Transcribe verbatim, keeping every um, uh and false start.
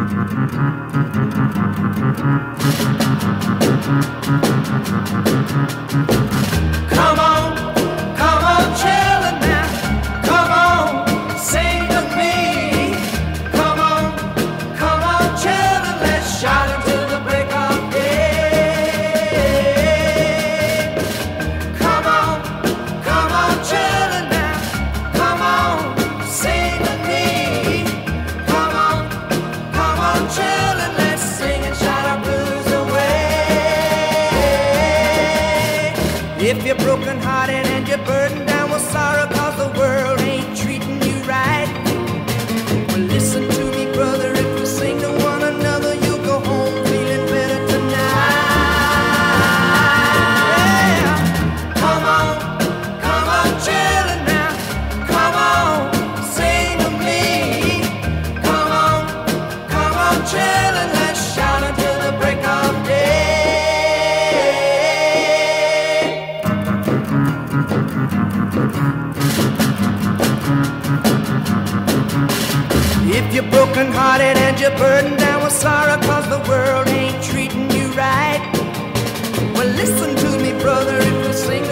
Come on, come on, children now. Come on, sing with me. Come on, come on, children, let's shout until the break of day. Come on, come on, children now. Come on, sing with me. Come on, come on, children, let's sing and shout our blues away. If you're broken hearted and you're burdened down with sorrow cause the world ain't treating you right, well listen to me brother, if we sing to one another you'll go home feeling better tonight. Yeah. Come on, come on children now. Come on, sing with me. Come on, come on children, let's shout until the break of day. If you're broken hearted and you're burdened down with sorrow cause the world ain't treating you right, well listen to me brother, if we sing